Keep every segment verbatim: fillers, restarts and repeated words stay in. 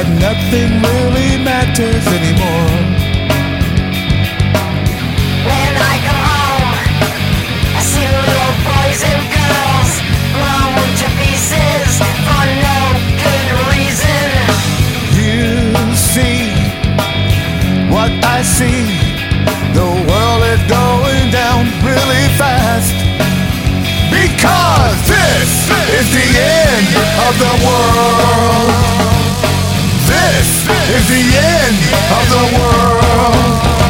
that nothing really matters anymore. When I come home, I see little boys and girls blown to pieces for no good reason. You see what I see. The world is going down really fast, because this is the end of the world. This is the end of the world.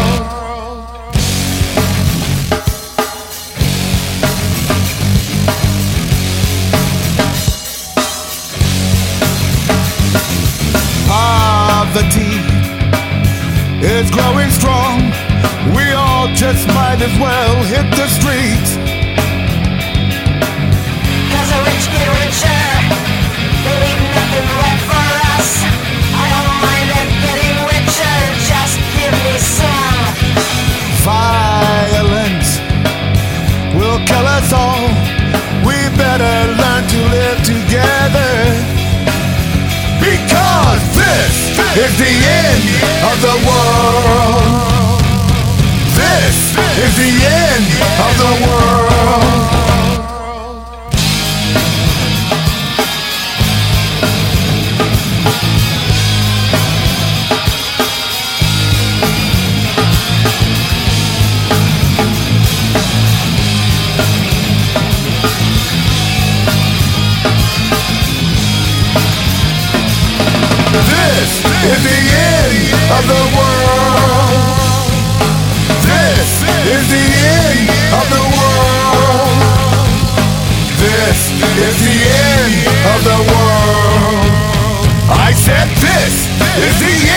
Poverty is growing strong. We all just might as well hit the streets. Cause the rich get richer, they leave nothing left for us. I don't mind them getting richer, just give me some. Violence will kill us all. We better learn to live together, because this is the end of the world. This is the end of the world. This is the end of the world. This is the end of the world. This is the end of the world. I said this is the end.